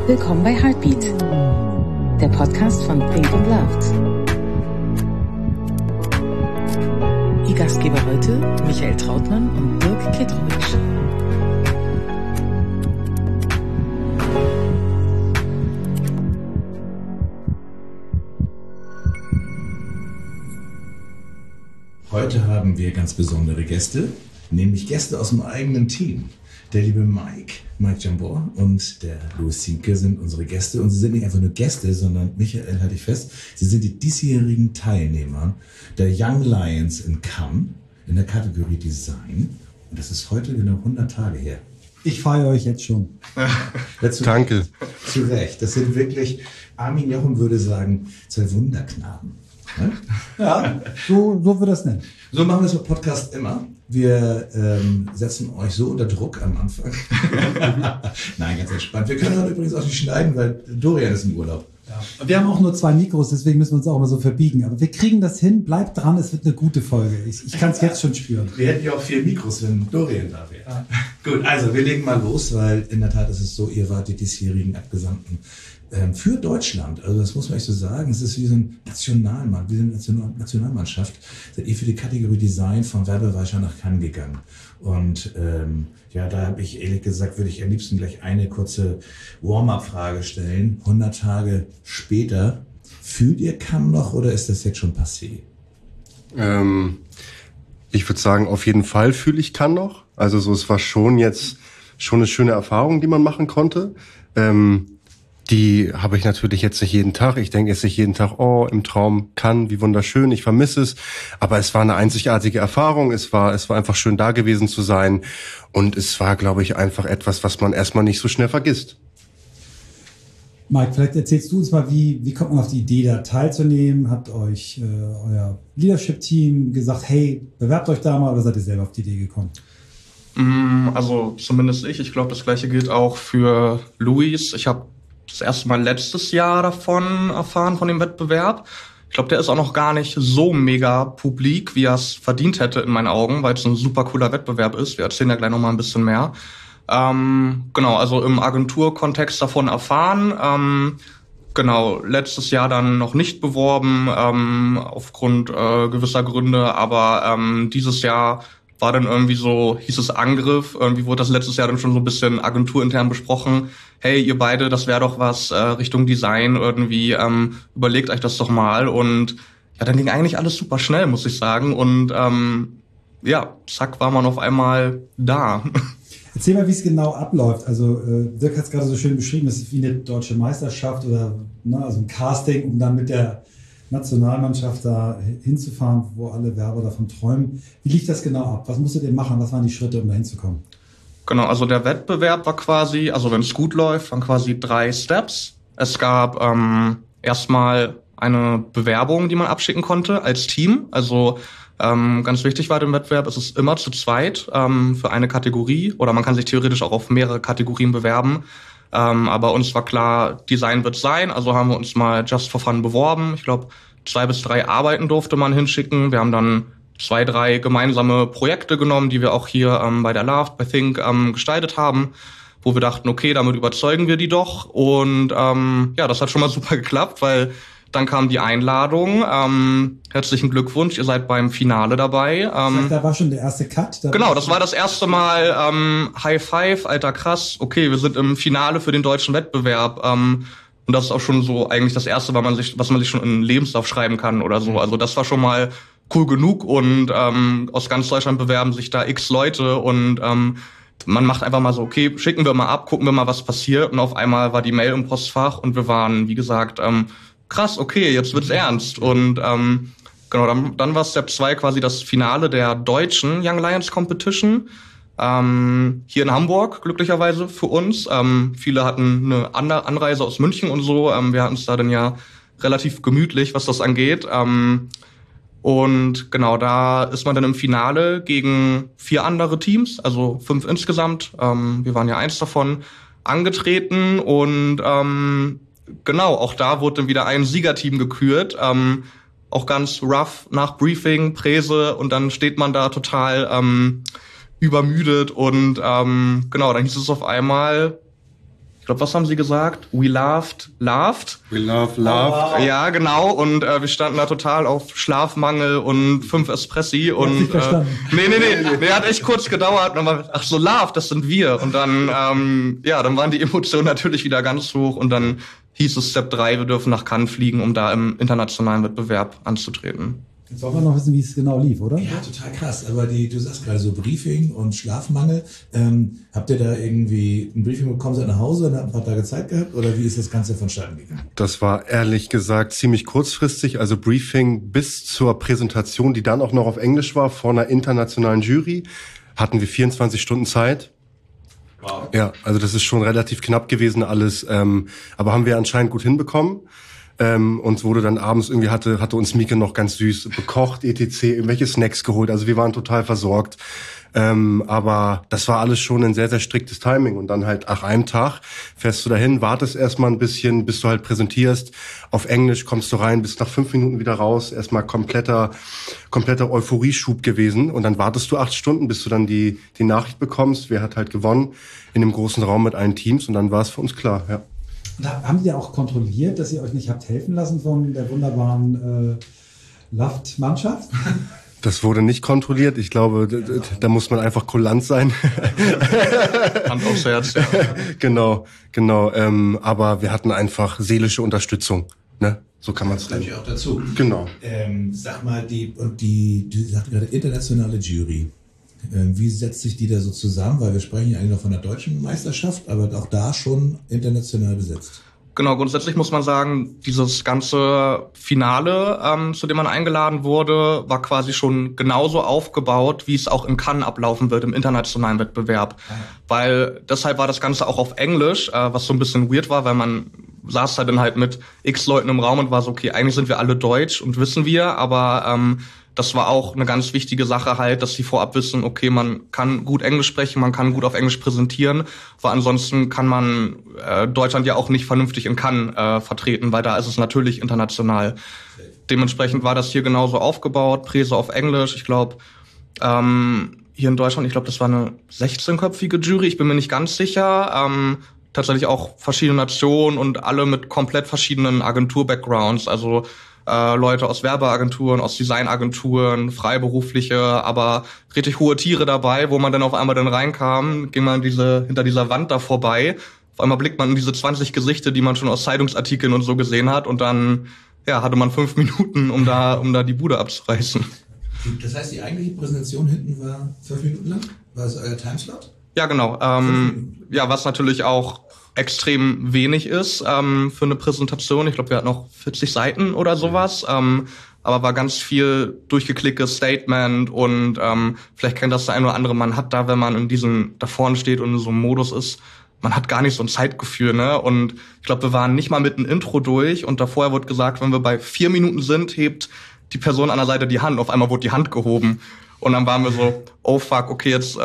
Willkommen bei Heartbeat, der Podcast von Think & Loved. Die Gastgeber heute Michael Trautmann und Dirk Kittredge. Heute haben wir ganz besondere Gäste, nämlich Gäste aus dem eigenen Team. Der liebe Mike Jambor und der Louis Ziemke sind unsere Gäste. Und sie sind nicht einfach nur Gäste, sondern, Michael, halte ich fest, sie sind die diesjährigen Teilnehmer der Young Lions in Cannes in der Kategorie Design. Und das ist heute genau 100 Tage her. Ich feiere euch jetzt schon. Danke. Zu Recht. Das sind wirklich, Armin Jochen würde sagen, 2 Wunderknaben. Ne? Ja, so wir das nennen. So machen wir es im Podcast immer. Wir setzen euch so unter Druck am Anfang. Nein, ganz entspannt. Wir können heute übrigens auch nicht schneiden, weil Dorian ist im Urlaub. Ja. Wir haben auch nur 2 Mikros, deswegen müssen wir uns auch immer so verbiegen. Aber wir kriegen das hin. Bleibt dran, es wird eine gute Folge. Ich kann es jetzt schon spüren. Wir hätten ja auch 4 Mikros, wenn Dorian da wäre. Ja. Gut, also wir legen mal los, weil in der Tat ist es so, ihr wart die diesjährigen Abgesandten für Deutschland. Also das muss man echt so sagen. Es ist wie so ein Nationalmann, wie eine Nationalmannschaft. Seid ihr für die Kategorie Design von Werbeweicher nach Cannes gegangen. Und ja, da habe ich ehrlich gesagt, würde ich am liebsten gleich eine kurze Warm-up-Frage stellen. 100 Tage später, fühlt ihr Cannes noch oder ist das jetzt schon passé? Ich würde sagen, auf jeden Fall fühle ich Cannes noch. Also so, es war schon eine schöne Erfahrung, die man machen konnte. Die habe ich natürlich jetzt nicht jeden Tag. Ich denke jetzt nicht jeden Tag, oh, im Traum Cannes, wie wunderschön, ich vermisse es. Aber es war eine einzigartige Erfahrung. Es war einfach schön, da gewesen zu sein. Und es war, glaube ich, einfach etwas, was man erstmal nicht so schnell vergisst. Mike, vielleicht erzählst du uns mal, wie kommt man auf die Idee, da teilzunehmen? Hat euch euer Leadership-Team gesagt, hey, bewerbt euch da mal, oder seid ihr selber auf die Idee gekommen? Also zumindest ich. Ich glaube, das Gleiche gilt auch für Luis. Ich habe das erste Mal letztes Jahr davon erfahren, von dem Wettbewerb. Ich glaube, der ist auch noch gar nicht so mega publik, wie er es verdient hätte in meinen Augen, weil es ein super cooler Wettbewerb ist. Wir erzählen ja gleich noch mal ein bisschen mehr. Genau, also im Agenturkontext davon erfahren. Genau, letztes Jahr dann noch nicht beworben, aufgrund gewisser Gründe, aber dieses Jahr war dann irgendwie so, hieß es Angriff, irgendwie wurde das letztes Jahr dann schon so ein bisschen agenturintern besprochen. Hey, ihr beide, das wäre doch was Richtung Design irgendwie, überlegt euch das doch mal. Und ja, dann ging eigentlich alles super schnell, muss ich sagen. Und ja, zack, war man auf einmal da. Erzähl mal, wie es genau abläuft. Also Dirk hat es gerade so schön beschrieben, es ist wie eine deutsche Meisterschaft oder also ein Casting, um dann mit der Nationalmannschaft da hinzufahren, wo alle Werber davon träumen. Wie lief das genau ab? Was musstet ihr machen? Was waren die Schritte, um da hinzukommen? Genau, also der Wettbewerb war quasi, also wenn es gut läuft, waren quasi 3 Steps. Es gab erstmal eine Bewerbung, die man abschicken konnte als Team. Also ganz wichtig war dem Wettbewerb, es ist immer zu zweit für eine Kategorie oder man kann sich theoretisch auch auf mehrere Kategorien bewerben. Aber uns war klar, Design wird sein, also haben wir uns mal just for fun beworben. Ich glaube, 2 bis 3 Arbeiten durfte man hinschicken. Wir haben dann 2, 3 gemeinsame Projekte genommen, die wir auch hier bei der Loved, bei Think gestaltet haben, wo wir dachten, okay, damit überzeugen wir die doch. Und ja, das hat schon mal super geklappt, weil dann kam die Einladung. Herzlichen Glückwunsch, ihr seid beim Finale dabei. Da war schon der erste Cut? Genau, das war das erste Mal High Five, alter krass. Okay, wir sind im Finale für den deutschen Wettbewerb. Und das ist auch schon so eigentlich das erste, was man sich schon in einen Lebenslauf schreiben kann oder so. Also das war schon mal cool genug. Und aus ganz Deutschland bewerben sich da x Leute und man macht einfach mal so, okay, schicken wir mal ab, gucken wir mal, was passiert. Und auf einmal war die Mail im Postfach und wir waren, wie gesagt, krass, okay, jetzt wird's ernst. Und genau, dann war Step 2 quasi das Finale der deutschen Young Lions Competition. Hier in Hamburg, glücklicherweise für uns. Viele hatten eine Anreise aus München und so. Wir hatten es da dann ja relativ gemütlich, was das angeht. Und genau, da ist man dann im Finale gegen 4 andere Teams, also 5 insgesamt. Wir waren ja 1 davon angetreten und genau, auch da wurde dann wieder ein Siegerteam gekürt. Auch ganz rough nach Briefing, Präse und dann steht man da total übermüdet und genau, dann hieß es auf einmal, ich glaube, was haben sie gesagt? We loved. We love. Ja, genau. Und wir standen da total auf Schlafmangel und 5 Espressi. Und nee, hat echt kurz gedauert. Und dann war, ach so, Love, das sind wir. Und dann, dann waren die Emotionen natürlich wieder ganz hoch. Und dann hieß es Step 3, wir dürfen nach Cannes fliegen, um da im internationalen Wettbewerb anzutreten. Jetzt wollen wir noch wissen, wie es genau lief, oder? Ja, total krass. Aber du sagst gerade so Briefing und Schlafmangel. Habt ihr da irgendwie ein Briefing bekommen, seid nach Hause und habt ein paar Tage Zeit gehabt? Oder wie ist das Ganze vonstatten gegangen? Das war ehrlich gesagt ziemlich kurzfristig. Also Briefing bis zur Präsentation, die dann auch noch auf Englisch war, vor einer internationalen Jury, hatten wir 24 Stunden Zeit. Wow. Ja, also das ist schon relativ knapp gewesen alles. Aber haben wir anscheinend gut hinbekommen. Uns wurde dann abends irgendwie, hatte uns Mieke noch ganz süß bekocht, etc., irgendwelche Snacks geholt. Also wir waren total versorgt. Aber das war alles schon ein sehr, sehr striktes Timing. Und dann halt nach einem Tag fährst du dahin, wartest erstmal ein bisschen, bis du halt präsentierst. Auf Englisch kommst du rein, bist nach 5 Minuten wieder raus. Erstmal kompletter Euphorieschub gewesen. Und dann wartest du 8 Stunden, bis du dann die Nachricht bekommst. Wer hat halt gewonnen in dem großen Raum mit allen Teams. Und dann war es für uns klar, ja. Und haben die ja auch kontrolliert, dass ihr euch nicht habt helfen lassen von der wunderbaren Laft-Mannschaft? Das wurde nicht kontrolliert. Ich glaube, da muss man einfach kulant sein. Hand aufs Herz. Ja. Genau. Aber wir hatten einfach seelische Unterstützung. Ne? So kann man es nennen. Das auch dazu. Genau. Sag mal, du sagst gerade internationale Jury. Wie setzt sich die da so zusammen? Weil wir sprechen ja eigentlich noch von der deutschen Meisterschaft, aber auch da schon international besetzt. Genau, grundsätzlich muss man sagen, dieses ganze Finale, zu dem man eingeladen wurde, war quasi schon genauso aufgebaut, wie es auch in Cannes ablaufen wird, im internationalen Wettbewerb. Weil deshalb war das Ganze auch auf Englisch, was so ein bisschen weird war, weil man saß da dann halt mit x Leuten im Raum und war so, okay, eigentlich sind wir alle deutsch und wissen wir, aber das war auch eine ganz wichtige Sache halt, dass sie vorab wissen, okay, man kann gut Englisch sprechen, man kann gut auf Englisch präsentieren, weil ansonsten kann man Deutschland ja auch nicht vernünftig in Cannes vertreten, weil da ist es natürlich international. Dementsprechend war das hier genauso aufgebaut, Präse auf Englisch. Ich glaube, hier in Deutschland, ich glaube, das war eine 16-köpfige Jury, ich bin mir nicht ganz sicher. Tatsächlich auch verschiedene Nationen und alle mit komplett verschiedenen Agentur-Backgrounds, also Leute aus Werbeagenturen, aus Designagenturen, Freiberufliche, aber richtig hohe Tiere dabei, wo man dann auf einmal dann reinkam, ging man hinter dieser Wand da vorbei. Auf einmal blickt man in diese 20 Gesichter, die man schon aus Zeitungsartikeln und so gesehen hat, und dann hatte man 5 Minuten, um da die Bude abzureißen. Das heißt, die eigentliche Präsentation hinten war 5 Minuten lang? War es euer Timeslot? Ja, genau. Was natürlich auch extrem wenig ist für eine Präsentation. Ich glaube, wir hatten noch 40 Seiten oder sowas. Aber war ganz viel durchgeklicktes Statement und vielleicht kennt das der eine oder andere, man hat da, wenn man da vorne steht und in so einem Modus ist, man hat gar nicht so ein Zeitgefühl, ne? Und ich glaube, wir waren nicht mal mit einem Intro durch und davor wird gesagt, wenn wir bei 4 Minuten sind, hebt die Person an der Seite die Hand. Auf einmal wurde die Hand gehoben. Und dann waren wir so, oh fuck, okay, jetzt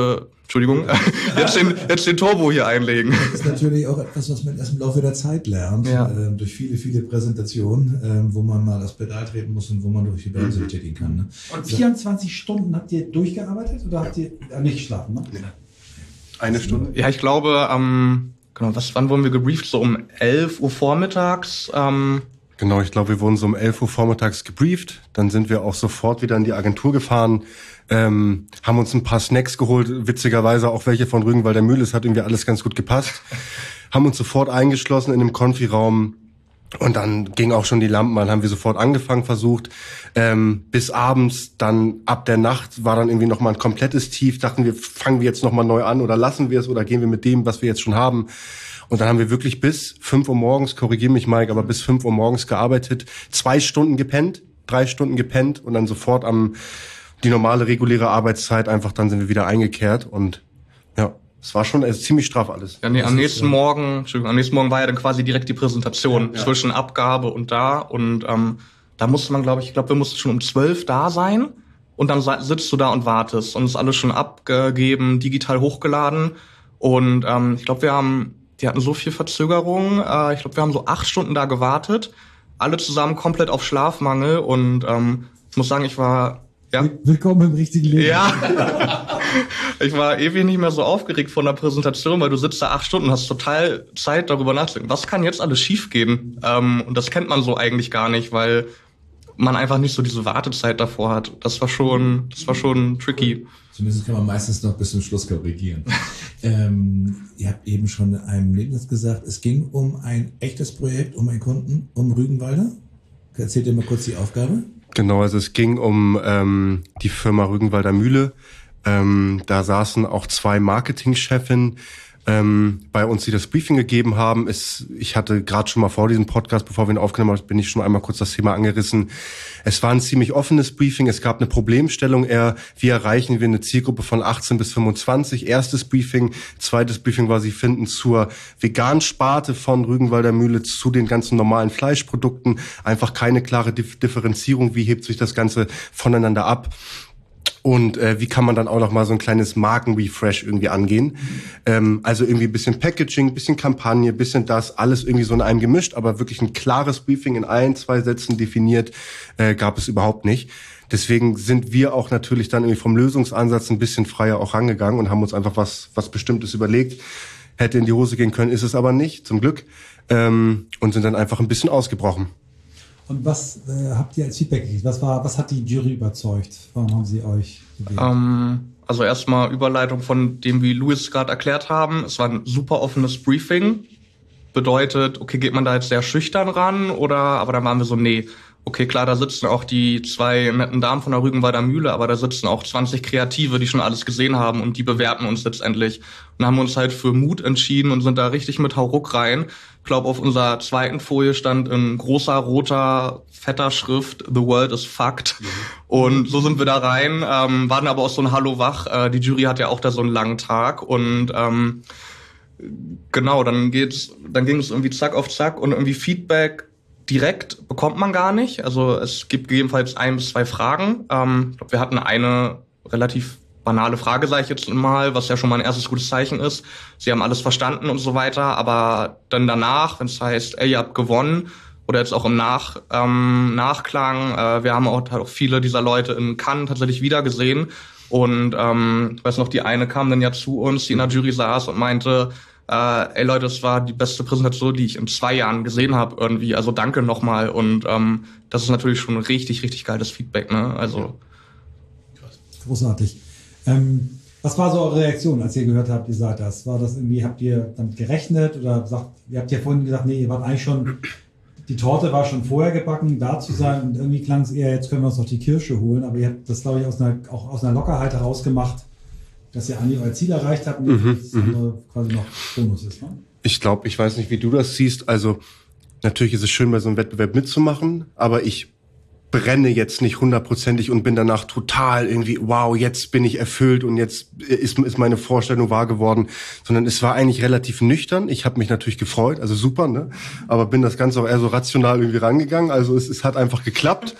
jetzt den Turbo hier einlegen. Das ist natürlich auch etwas, was man erst im Laufe der Zeit lernt, durch viele, viele Präsentationen, wo man mal das Pedal treten muss und wo man durch die Bremse betätigen kann. Ne? Und 24 Stunden habt ihr durchgearbeitet oder habt ihr nicht geschlafen? Ne? Nee. 1 Stunde? Ja, ich glaube, wann wurden wir gebrieft? So um 11 Uhr vormittags. Genau, ich glaube, wir wurden so um 11 Uhr vormittags gebrieft. Dann sind wir auch sofort wieder in die Agentur gefahren, haben uns ein paar Snacks geholt, witzigerweise auch welche von Rügen, weil der Mühl ist, hat irgendwie alles ganz gut gepasst. Haben uns sofort eingeschlossen in dem Konfi-Raum und dann ging auch schon die Lampen an, haben wir sofort angefangen, versucht. Bis abends, dann ab der Nacht war dann irgendwie nochmal ein komplettes Tief. Dachten wir, fangen wir jetzt nochmal neu an oder lassen wir es oder gehen wir mit dem, was wir jetzt schon haben. Und dann haben wir wirklich bis 5 Uhr morgens, korrigier mich Mike, aber bis 5 Uhr morgens gearbeitet, 2 Stunden gepennt, 3 Stunden gepennt und dann sofort die normale, reguläre Arbeitszeit einfach, dann sind wir wieder eingekehrt und ja, es war schon ziemlich straff alles. Ja, nee, am nächsten Morgen war ja dann quasi direkt die Präsentation zwischen Abgabe und da musste man, glaube wir mussten schon um 12 da sein und dann sitzt du da und wartest und ist alles schon abgegeben, digital hochgeladen und ich glaube, die hatten so viel Verzögerung. Ich glaube, wir haben so 8 Stunden da gewartet. Alle zusammen komplett auf Schlafmangel. Und ich muss sagen, ich war... Ja. Willkommen im richtigen Leben. Ja. Ich war ewig nicht mehr so aufgeregt von der Präsentation, weil du sitzt da 8 Stunden, hast total Zeit, darüber nachzudenken, was kann jetzt alles schiefgehen? Und das kennt man so eigentlich gar nicht, weil man einfach nicht so diese Wartezeit davor hat. Das war schon tricky. Zumindest kann man meistens noch bis zum Schluss korrigieren. Ihr habt eben schon in einem Nebensatz gesagt, es ging um ein echtes Projekt, um einen Kunden, um Rügenwalder. Erzählt ihr mal kurz die Aufgabe? Genau, also es ging um die Firma Rügenwalder Mühle. Da saßen auch 2 Marketingchefinnen bei uns, die das Briefing gegeben haben. Ich hatte gerade schon mal vor diesem Podcast, bevor wir ihn aufgenommen haben, bin ich schon einmal kurz das Thema angerissen. Es war ein ziemlich offenes Briefing. Es gab eine Problemstellung eher, wie erreichen wir eine Zielgruppe von 18 bis 25. Erstes Briefing. Zweites Briefing war, sie finden zur veganen Sparte von Rügenwalder Mühle zu den ganzen normalen Fleischprodukten einfach keine klare Differenzierung. Wie hebt sich das Ganze voneinander ab? Und wie kann man dann auch noch mal so ein kleines Markenrefresh irgendwie angehen? Also irgendwie ein bisschen Packaging, ein bisschen Kampagne, ein bisschen das, alles irgendwie so in einem gemischt, aber wirklich ein klares Briefing in 1, 2 Sätzen definiert gab es überhaupt nicht. Deswegen sind wir auch natürlich dann irgendwie vom Lösungsansatz ein bisschen freier auch rangegangen und haben uns einfach was Bestimmtes überlegt. Hätte in die Hose gehen können, ist es aber nicht, zum Glück. Und sind dann einfach ein bisschen ausgebrochen. Und was habt ihr als Feedback gekriegt? Was hat die Jury überzeugt? Warum haben sie euch gewählt? Also erstmal Überleitung von dem, wie Louis gerade erklärt haben. Es war ein super offenes Briefing. Bedeutet, okay, geht man da jetzt sehr schüchtern ran? Aber dann waren wir so, nee. Okay, klar, da sitzen auch die 2 netten Damen von der Rügenwalder Mühle, aber da sitzen auch 20 Kreative, die schon alles gesehen haben und die bewerten uns letztendlich. Und haben uns halt für Mut entschieden und sind da richtig mit Hauruck rein. Ich glaube, auf unserer zweiten Folie stand in großer, roter, fetter Schrift, "The world is fucked". Und so sind wir da rein, waren aber auch so ein Hallo wach. Die Jury hat ja auch da so einen langen Tag und genau, dann ging es irgendwie zack auf zack und irgendwie Feedback direkt bekommt man gar nicht. Also es gibt gegebenenfalls 1 bis 2 Fragen. Ich glaube, wir hatten eine relativ banale Frage, sage ich jetzt mal, was ja schon mal ein erstes gutes Zeichen ist. Sie haben alles verstanden und so weiter, aber dann danach, wenn es heißt, ey, ihr habt gewonnen, oder jetzt auch im Nachklang, wir haben auch viele dieser Leute in Cannes tatsächlich wiedergesehen. Und ich weiß noch, die eine kam dann ja zu uns, die in der Jury saß und meinte, ey Leute, das war die beste Präsentation, die ich in 2 Jahren gesehen habe irgendwie. Also danke nochmal. Und das ist natürlich schon richtig, richtig geiles Feedback, ne? Also großartig. Was war so eure Reaktion, als ihr gehört habt, ihr seid das? War das irgendwie, habt ihr damit gerechnet oder ihr habt ja vorhin gesagt, nee, ihr wart eigentlich schon, die Torte war schon vorher gebacken, da zu sein und irgendwie klang es eher, jetzt können wir uns noch die Kirsche holen, aber ihr habt das, glaube ich, aus einer Lockerheit heraus gemacht, dass ihr eigentlich euer Ziel erreicht habt und das andere quasi noch Bonus ist, ne? Ich glaube, ich weiß nicht, wie du das siehst. Also natürlich ist es schön, bei so einem Wettbewerb mitzumachen, aber ich brenne jetzt nicht 100%ig und bin danach total irgendwie, wow, jetzt bin ich erfüllt und jetzt ist meine Vorstellung wahr geworden, sondern es war eigentlich relativ nüchtern. Ich habe mich natürlich gefreut, also super, ne? Aber bin das Ganze auch eher so rational irgendwie rangegangen. Also es hat einfach geklappt.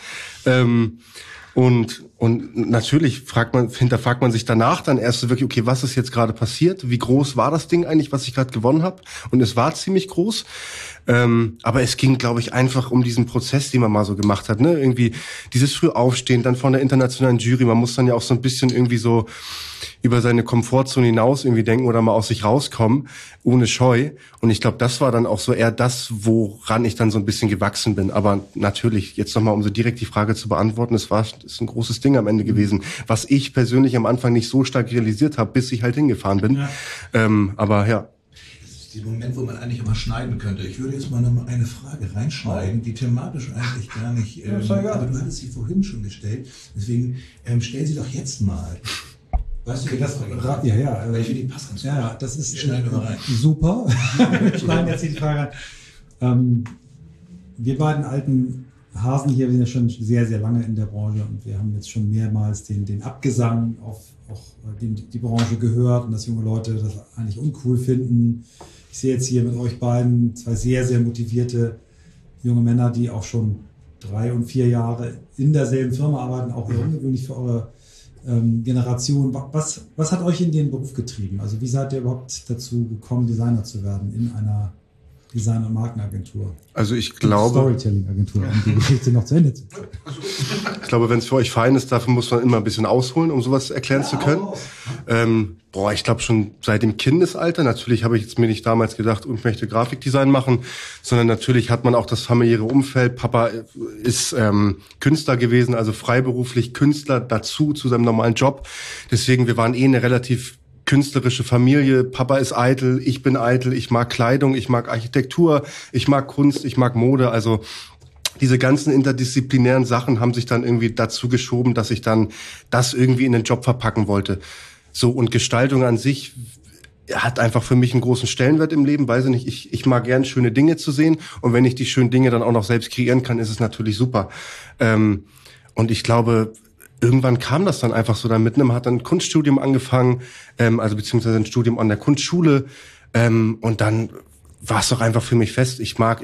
Und natürlich hinterfragt man sich danach dann erst so wirklich, okay, was ist jetzt gerade passiert? Wie groß war das Ding eigentlich, was ich gerade gewonnen habe? Und es war ziemlich groß. Aber es ging, glaube ich, einfach um diesen Prozess, den man mal so gemacht hat, ne? Irgendwie dieses Frühaufstehen, dann von der internationalen Jury. Man muss dann ja auch so ein bisschen irgendwie so über seine Komfortzone hinaus irgendwie denken oder mal aus sich rauskommen, ohne Scheu. Und ich glaube, das war dann auch so eher das, woran ich dann so ein bisschen gewachsen bin. Aber natürlich, jetzt nochmal, um so direkt die Frage zu beantworten, ist ein großes Ding am Ende gewesen, was ich persönlich am Anfang nicht so stark realisiert habe, bis ich halt hingefahren bin. Ja. Aber ja. Das ist der Moment, wo man eigentlich immer schneiden könnte. Ich würde jetzt mal noch mal eine Frage reinschneiden, die thematisch eigentlich gar nicht, aber du hattest sie vorhin schon gestellt. Deswegen stell sie doch jetzt mal. Weißt du, wie das ja. Weil ich finde, die passt ganz gut. Ja, das ist schneiden wir mal rein. Super. Wir schneiden jetzt die Frage rein. Wir beiden alten Hasen hier, wir sind ja schon sehr, sehr lange in der Branche und wir haben jetzt schon mehrmals den Abgesang auf die Branche gehört und dass junge Leute das eigentlich uncool finden. Ich sehe jetzt hier mit euch beiden 2 sehr, sehr motivierte junge Männer, die auch schon 3 und 4 Jahre in derselben Firma arbeiten, auch eher ungewöhnlich für eure Generation. Was hat euch in den Beruf getrieben? Also wie seid ihr überhaupt dazu gekommen, Designer zu werden in einer Design- und Markenagentur. Also ich glaube... Storytelling-Agentur, um die Geschichte noch zu Ende zu führen. Ich glaube, wenn es für euch fein ist, dafür muss man immer ein bisschen ausholen, um sowas erklären zu können. Ich glaube schon seit dem Kindesalter. Natürlich habe ich jetzt mir nicht damals gedacht, ich möchte Grafikdesign machen, sondern natürlich hat man auch das familiäre Umfeld. Papa ist Künstler gewesen, also freiberuflich Künstler dazu zu seinem normalen Job. Deswegen, wir waren eine relativ künstlerische Familie. Papa ist eitel, ich bin eitel, ich mag Kleidung, ich mag Architektur, ich mag Kunst, ich mag Mode. Also diese ganzen interdisziplinären Sachen haben sich dann irgendwie dazu geschoben, dass ich dann das irgendwie in den Job verpacken wollte. So, und Gestaltung an sich hat einfach für mich einen großen Stellenwert im Leben. Weiß ich nicht, ich mag gern schöne Dinge zu sehen. Und wenn ich die schönen Dinge dann auch noch selbst kreieren kann, ist es natürlich super. Und ich glaube, irgendwann kam das dann einfach so damit. Man hat dann ein Kunststudium angefangen, also beziehungsweise ein Studium an der Kunstschule. Und dann war es doch einfach für mich fest. Ich mag,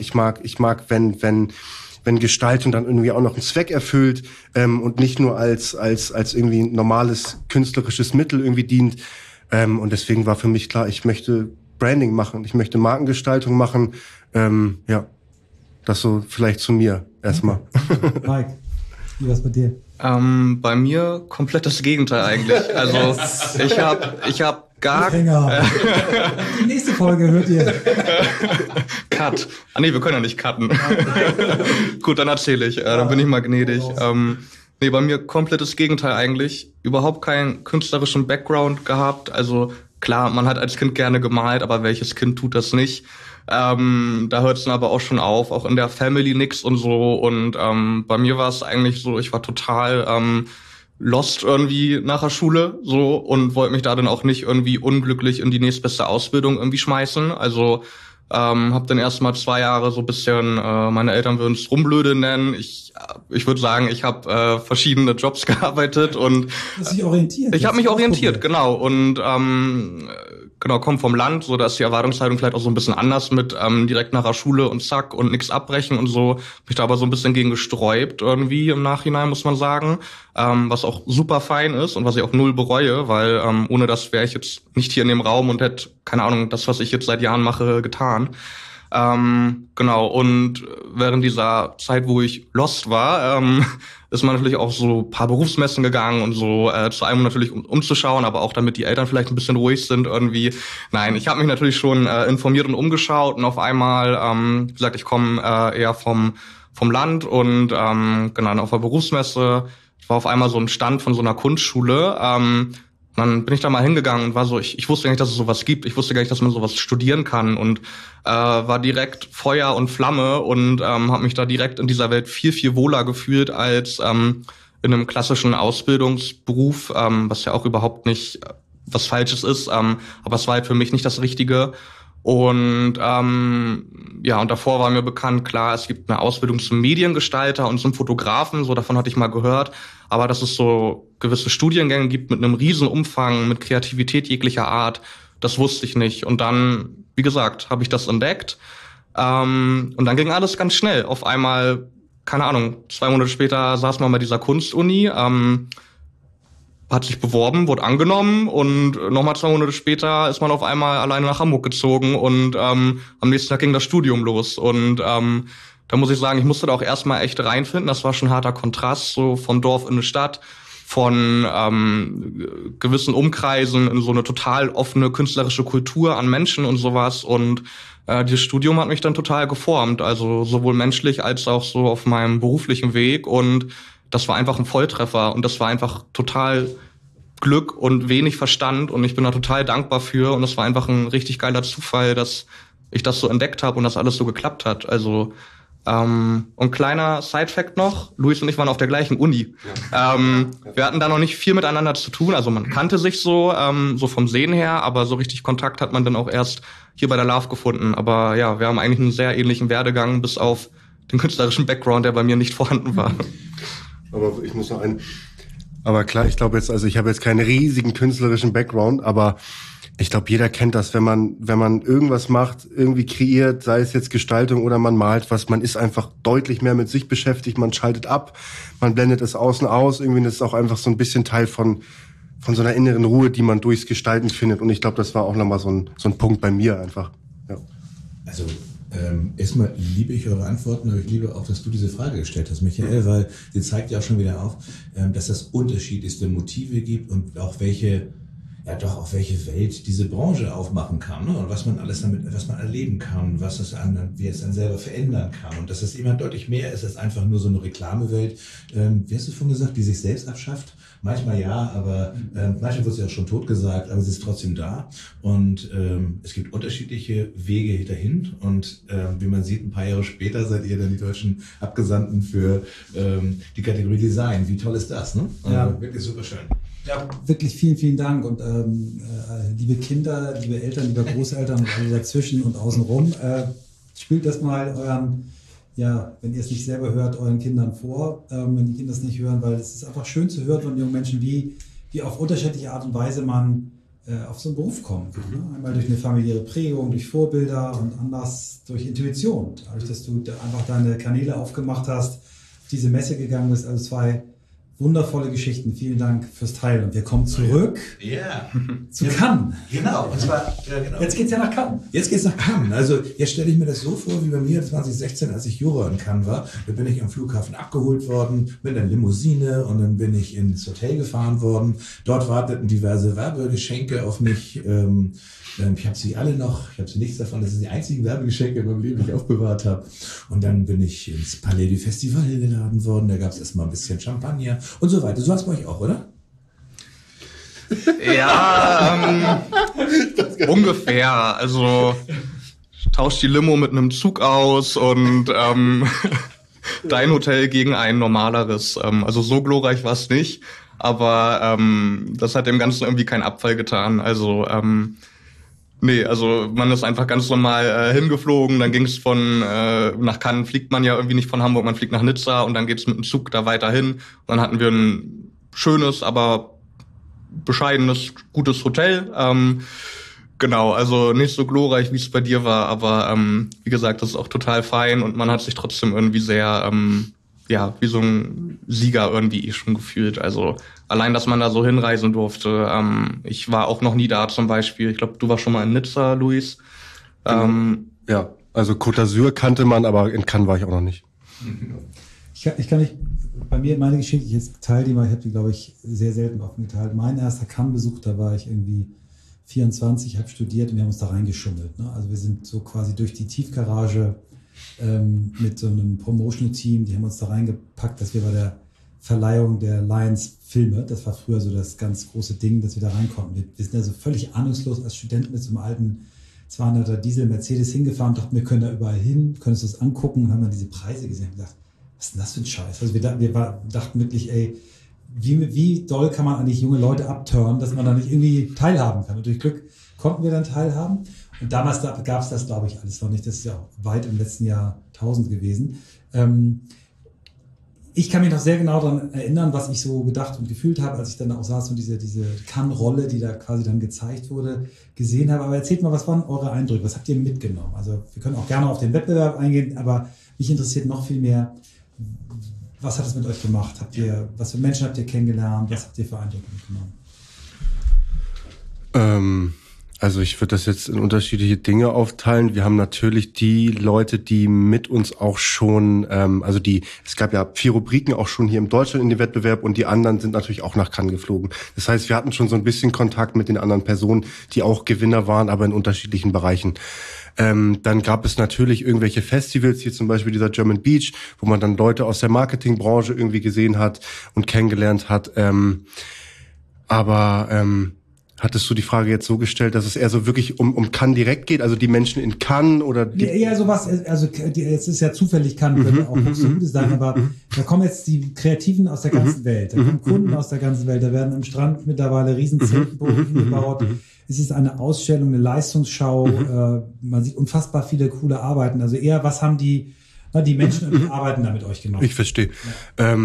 wenn Gestaltung dann irgendwie auch noch einen Zweck erfüllt und nicht nur als irgendwie ein normales künstlerisches Mittel irgendwie dient. Und deswegen war für mich klar, ich möchte Branding machen, ich möchte Markengestaltung machen. Das so vielleicht zu mir erstmal. Mike, wie war's bei dir? Bei mir komplett das Gegenteil eigentlich. Also ich hab gar... Die nächste Folge hört ihr. Cut. Wir können ja nicht cutten. Gut, dann erzähle ich. Dann bin ich mal gnädig. Bei mir komplettes Gegenteil eigentlich. Überhaupt keinen künstlerischen Background gehabt. Also klar, man hat als Kind gerne gemalt, aber welches Kind tut das nicht? Da hört es dann aber auch schon auf, auch in der Family nix und so. Und bei mir war es eigentlich so, ich war total lost irgendwie nach der Schule so und wollte mich da dann auch nicht irgendwie unglücklich in die nächstbeste Ausbildung irgendwie schmeißen. Also habe dann erst mal 2 Jahre so ein bisschen, meine Eltern würden es Rumblöde nennen. Ich würde sagen, ich habe verschiedene Jobs gearbeitet und ich habe mich orientiert, genau. Und komme vom Land, so da ist die Erwartungshaltung vielleicht auch so ein bisschen anders mit direkt nach der Schule und zack und nichts abbrechen und so. Mich da aber so ein bisschen gegen gesträubt irgendwie im Nachhinein, muss man sagen. Was auch super fein ist und was ich auch null bereue, weil ohne das wäre ich jetzt nicht hier in dem Raum und hätte, keine Ahnung, das, was ich jetzt seit Jahren mache, getan. Und während dieser Zeit, wo ich lost war, ist man natürlich auch so ein paar Berufsmessen gegangen und so, zu einem natürlich umzuschauen, aber auch damit die Eltern vielleicht ein bisschen ruhig sind irgendwie. Nein, ich habe mich natürlich schon informiert und umgeschaut und auf einmal, wie gesagt, ich komme eher vom Land und auf der Berufsmesse war auf einmal so ein Stand von so einer Kunstschule. Dann bin ich da mal hingegangen und war so, ich wusste gar nicht, dass es sowas gibt. Ich wusste gar nicht, dass man sowas studieren kann und war direkt Feuer und Flamme und habe mich da direkt in dieser Welt viel, viel wohler gefühlt als in einem klassischen Ausbildungsberuf, was ja auch überhaupt nicht was Falsches ist, aber es war halt für mich nicht das Richtige. Und und davor war mir bekannt, klar, es gibt eine Ausbildung zum Mediengestalter und zum Fotografen, so davon hatte ich mal gehört, aber dass es so gewisse Studiengänge gibt mit einem riesen Umfang, mit Kreativität jeglicher Art, das wusste ich nicht. Und dann, wie gesagt, habe ich das entdeckt und dann ging alles ganz schnell. Auf einmal, keine Ahnung, 2 Monate später saß man bei dieser Kunstuni, hat sich beworben, wurde angenommen und nochmal 2 Monate später ist man auf einmal alleine nach Hamburg gezogen und am nächsten Tag ging das Studium los. Und da muss ich sagen, ich musste da auch erstmal echt reinfinden. Das war schon ein harter Kontrast, so vom Dorf in eine Stadt, von gewissen Umkreisen in so eine total offene künstlerische Kultur an Menschen und sowas. Und dieses Studium hat mich dann total geformt, also sowohl menschlich als auch so auf meinem beruflichen Weg. Und das war einfach ein Volltreffer und das war einfach total Glück und wenig Verstand und ich bin da total dankbar für und das war einfach ein richtig geiler Zufall, dass ich das so entdeckt habe und das alles so geklappt hat. Also und kleiner Sidefact noch, Luis und ich waren auf der gleichen Uni. Ja. Wir hatten da noch nicht viel miteinander zu tun, also man kannte sich so vom Sehen her, aber so richtig Kontakt hat man dann auch erst hier bei der LARV gefunden. Aber ja, wir haben eigentlich einen sehr ähnlichen Werdegang, bis auf den künstlerischen Background, der bei mir nicht vorhanden war. Aber ich muss noch aber klar, ich glaube jetzt, also ich habe jetzt keinen riesigen künstlerischen Background, aber ich glaube, jeder kennt das, wenn man irgendwas macht, irgendwie kreiert, sei es jetzt Gestaltung oder man malt was, man ist einfach deutlich mehr mit sich beschäftigt, man schaltet ab, man blendet es außen aus, irgendwie das ist auch einfach so ein bisschen Teil von so einer inneren Ruhe, die man durchs Gestalten findet und ich glaube, das war auch nochmal so ein Punkt bei mir einfach. Ja. Also Erstmal liebe ich eure Antworten, aber ich liebe auch, dass du diese Frage gestellt hast, Michael, weil sie zeigt ja auch schon wieder auf, dass es unterschiedlichste Motive gibt und auch welche Welt diese Branche aufmachen kann, ne? Und was man alles damit, was man erleben kann, wie es dann selber verändern kann und dass es immer deutlich mehr ist als einfach nur so eine Reklamewelt, wie hast du vorhin gesagt, die sich selbst abschafft? Manchmal ja, aber manchmal wird sie auch schon tot gesagt, aber sie ist trotzdem da und es gibt unterschiedliche Wege dahin und wie man sieht, ein paar Jahre später seid ihr dann die deutschen Abgesandten für die Kategorie Design. Wie toll ist das, ne? Ja. Wirklich super schön. Ja, wirklich vielen, vielen Dank und liebe Kinder, liebe Eltern, liebe Großeltern und alle dazwischen und außenrum, spielt das mal euren, ja, wenn ihr es nicht selber hört, euren Kindern vor, wenn die Kinder es nicht hören, weil es ist einfach schön zu hören von jungen Menschen, wie auf unterschiedliche Art und Weise man auf so einen Beruf kommen kann. Ne? Einmal durch eine familiäre Prägung, durch Vorbilder und anders durch Intuition. Dadurch, dass du einfach deine Kanäle aufgemacht hast, auf diese Messe gegangen bist, also 2 wundervolle Geschichten. Vielen Dank fürs Teilen. Und wir kommen zurück zu Cannes. Genau. Und zwar, genau. Jetzt geht's ja nach Cannes. Jetzt geht's nach Cannes. Also jetzt stelle ich mir das so vor, wie bei mir 2016, als ich Juror in Cannes war. Da bin ich am Flughafen abgeholt worden mit einer Limousine und dann bin ich ins Hotel gefahren worden. Dort warteten diverse Werbegeschenke auf mich. Ich habe sie alle noch, ich habe sie nichts davon, das sind die einzigen Werbegeschenke in meinem Leben, die ich aufbewahrt habe. Und dann bin ich ins Palais du Festival geladen worden, da gab es erstmal ein bisschen Champagner und so weiter. So hast du bei euch auch, oder? Ja, ungefähr. Also ich tausche die Limo mit einem Zug aus und dein Hotel gegen ein normaleres. Also so glorreich war es nicht, aber das hat dem Ganzen irgendwie keinen Abfall getan. Also nee, also man ist einfach ganz normal hingeflogen, dann ging es nach Cannes fliegt man ja irgendwie nicht von Hamburg, man fliegt nach Nizza und dann geht's mit dem Zug da weiter hin. Und dann hatten wir ein schönes, aber bescheidenes, gutes Hotel. Genau, also nicht so glorreich, wie es bei dir war, aber wie gesagt, das ist auch total fein und man hat sich trotzdem irgendwie sehr, wie so ein Sieger irgendwie schon gefühlt. Also allein, dass man da so hinreisen durfte. Ich war auch noch nie da zum Beispiel. Ich glaube, du warst schon mal in Nizza, Luis. Ja, also Côte d'Azur kannte man, aber in Cannes war ich auch noch nicht. Ich kann nicht, bei mir, meine Geschichte, ich jetzt teile die mal, ich habe die, glaube ich, sehr selten offen geteilt. Mein erster Cannes-Besuch, da war ich irgendwie 24, habe studiert und wir haben uns da reingeschummelt. Ne? Also wir sind so quasi durch die Tiefgarage mit so einem Promotional-Team, die haben uns da reingepackt, dass wir bei der Verleihung der Lions-Filme, das war früher so das ganz große Ding, dass wir da rein konnten. Wir sind also völlig ahnungslos als Studenten mit so einem alten 200er Diesel Mercedes hingefahren, dachten, wir können da überall hin, können uns das angucken und haben dann diese Preise gesehen und gedacht, was ist denn das für ein Scheiß? Also wir dachten wirklich, ey, wie doll kann man eigentlich junge Leute abturnen, dass man da nicht irgendwie teilhaben kann. Und durch Glück konnten wir dann teilhaben. Und damals gab es das, glaube ich, alles noch nicht. Das ist ja auch weit im letzten Jahrtausend gewesen. Ich kann mich noch sehr genau daran erinnern, was ich so gedacht und gefühlt habe, als ich dann auch saß und diese Cannes-Rolle, die da quasi dann gezeigt wurde, gesehen habe. Aber erzählt mal, was waren eure Eindrücke? Was habt ihr mitgenommen? Also wir können auch gerne auf den Wettbewerb eingehen, aber mich interessiert noch viel mehr, was hat es mit euch gemacht? Was für Menschen habt ihr kennengelernt? Was habt ihr für Eindrücke mitgenommen? Also ich würde das jetzt in unterschiedliche Dinge aufteilen. Wir haben natürlich die Leute, die mit uns auch schon, es gab ja 4 Rubriken auch schon hier in Deutschland in dem Wettbewerb und die anderen sind natürlich auch nach Cannes geflogen. Das heißt, wir hatten schon so ein bisschen Kontakt mit den anderen Personen, die auch Gewinner waren, aber in unterschiedlichen Bereichen. Dann gab es natürlich irgendwelche Festivals, hier zum Beispiel dieser German Beach, wo man dann Leute aus der Marketingbranche irgendwie gesehen hat und kennengelernt hat. Hattest du die Frage jetzt so gestellt, dass es eher so wirklich um Cannes direkt geht, also die Menschen in Cannes oder die eher sowas, also jetzt ist ja zufällig Cannes, könnte auch nicht so Gutes sein, aber da kommen jetzt die Kreativen aus der ganzen Welt, da kommen Kunden aus der ganzen Welt, da werden am Strand mittlerweile riesen Zeltbogen hingebaut. Es ist eine Ausstellung, eine Leistungsschau, man sieht unfassbar viele coole Arbeiten, also eher, was haben die Menschen und die Arbeiten da mit euch gemacht? Ich verstehe. Ja.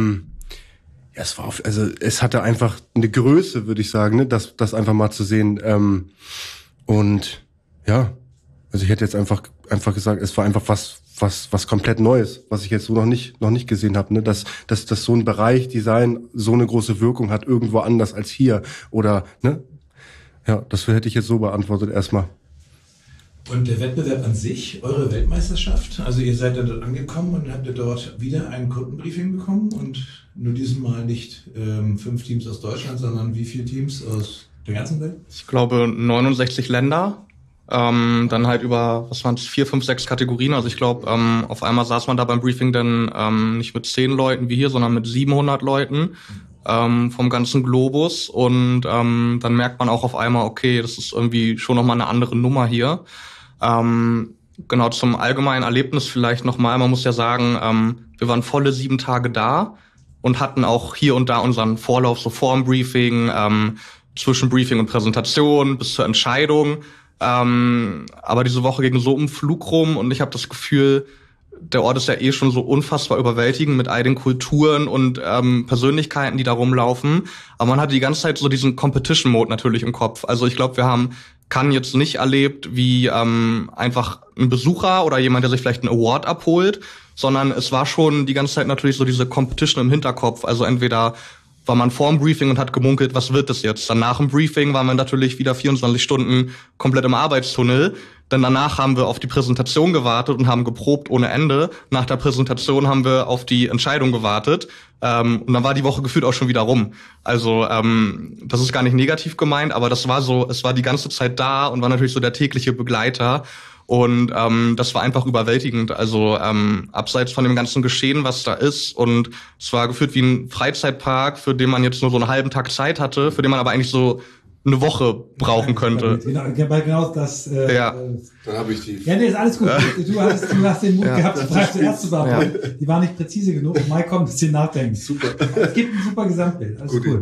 Es hatte einfach eine Größe, würde ich sagen, ne, das einfach mal zu sehen. Und ja, also ich hätte jetzt einfach gesagt, es war einfach was komplett Neues, was ich jetzt so noch nicht gesehen habe, ne, dass so ein Bereich Design so eine große Wirkung hat irgendwo anders als hier oder ne. Ja, das hätte ich jetzt so beantwortet erstmal. Und der Wettbewerb an sich, eure Weltmeisterschaft, also ihr seid dann dort angekommen und habt ihr dort wieder ein Kundenbriefing bekommen und nur diesmal nicht 5 Teams aus Deutschland, sondern wie viele Teams aus der ganzen Welt? Ich glaube 69 Länder, dann halt über, was waren es, 4, 5, 6 Kategorien. Also ich glaube, auf einmal saß man da beim Briefing dann nicht mit 10 Leuten wie hier, sondern mit 700 Leuten vom ganzen Globus. Und dann merkt man auch auf einmal, okay, das ist irgendwie schon nochmal eine andere Nummer hier. Genau, zum allgemeinen Erlebnis vielleicht nochmal. Man muss ja sagen, wir waren volle 7 Tage da und hatten auch hier und da unseren Vorlauf, so vor dem Briefing, zwischen Briefing und Präsentation bis zur Entscheidung. Aber diese Woche ging so um Flug rum und ich habe das Gefühl, der Ort ist ja eh schon so unfassbar überwältigend mit all den Kulturen und Persönlichkeiten, die da rumlaufen. Aber man hat die ganze Zeit so diesen Competition-Mode natürlich im Kopf. Also ich glaube, wir haben Cannes jetzt nicht erlebt wie einfach ein Besucher oder jemand, der sich vielleicht einen Award abholt, sondern es war schon die ganze Zeit natürlich so diese Competition im Hinterkopf. Also entweder war man vor dem Briefing und hat gemunkelt, was wird das jetzt? Dann nach dem Briefing waren wir natürlich wieder 24 Stunden komplett im Arbeitstunnel. Dann danach haben wir auf die Präsentation gewartet und haben geprobt ohne Ende. Nach der Präsentation haben wir auf die Entscheidung gewartet. Und dann war die Woche gefühlt auch schon wieder rum. Also das ist gar nicht negativ gemeint, aber das war so, es war die ganze Zeit da und war natürlich so der tägliche Begleiter. Und das war einfach überwältigend. Also abseits von dem ganzen Geschehen, was da ist. Und es war gefühlt wie ein Freizeitpark, für den man jetzt nur so einen halben Tag Zeit hatte, für den man aber eigentlich so eine Woche brauchen könnte. Genau das. Ja. Dann habe ich die. Ja, nee, ist alles gut. Du hast den Mut gehabt, die Frage zuerst zu beantworten. Ja. Die war nicht präzise genug. Mike kommt ein bisschen nachdenken. Super. Es gibt ein super Gesamtbild. Alles cool.